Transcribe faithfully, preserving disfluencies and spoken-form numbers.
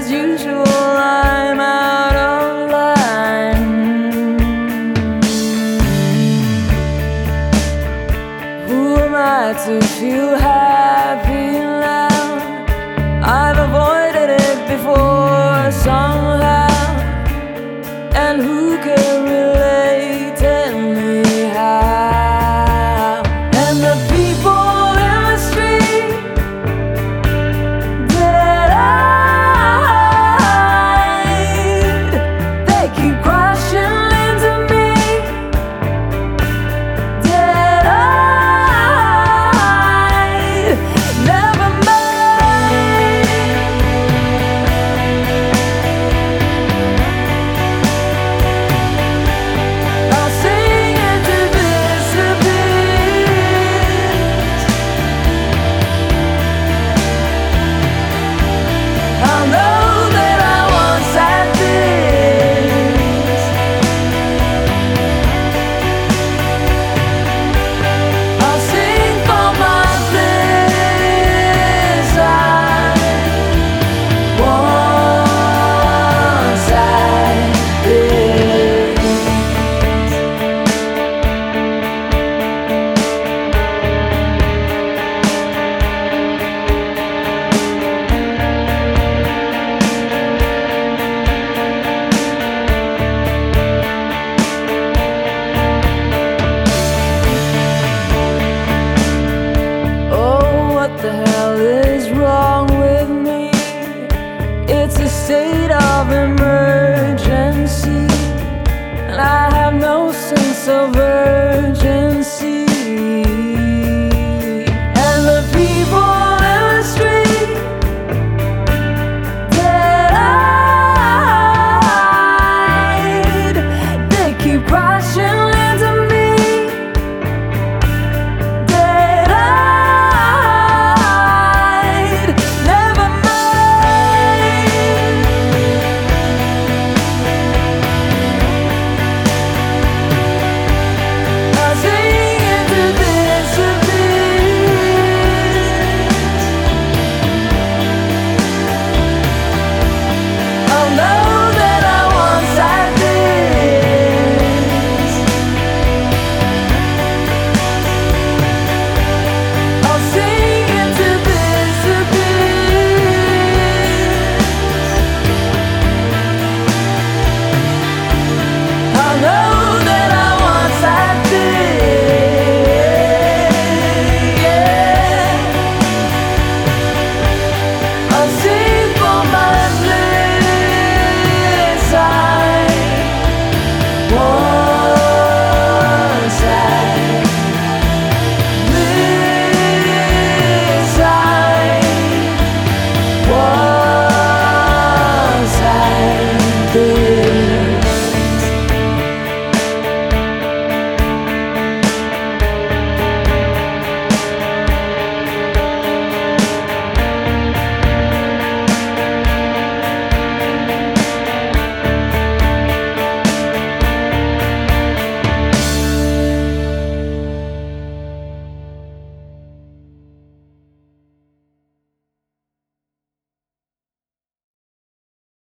as usual, I'm out of line. Who am I to feel happy now? I've avoided it before somehow. And who can relate, tell me how? And the people in the street that I, they keep crashing into me. That I never It's a state of emergency, and I have no sense of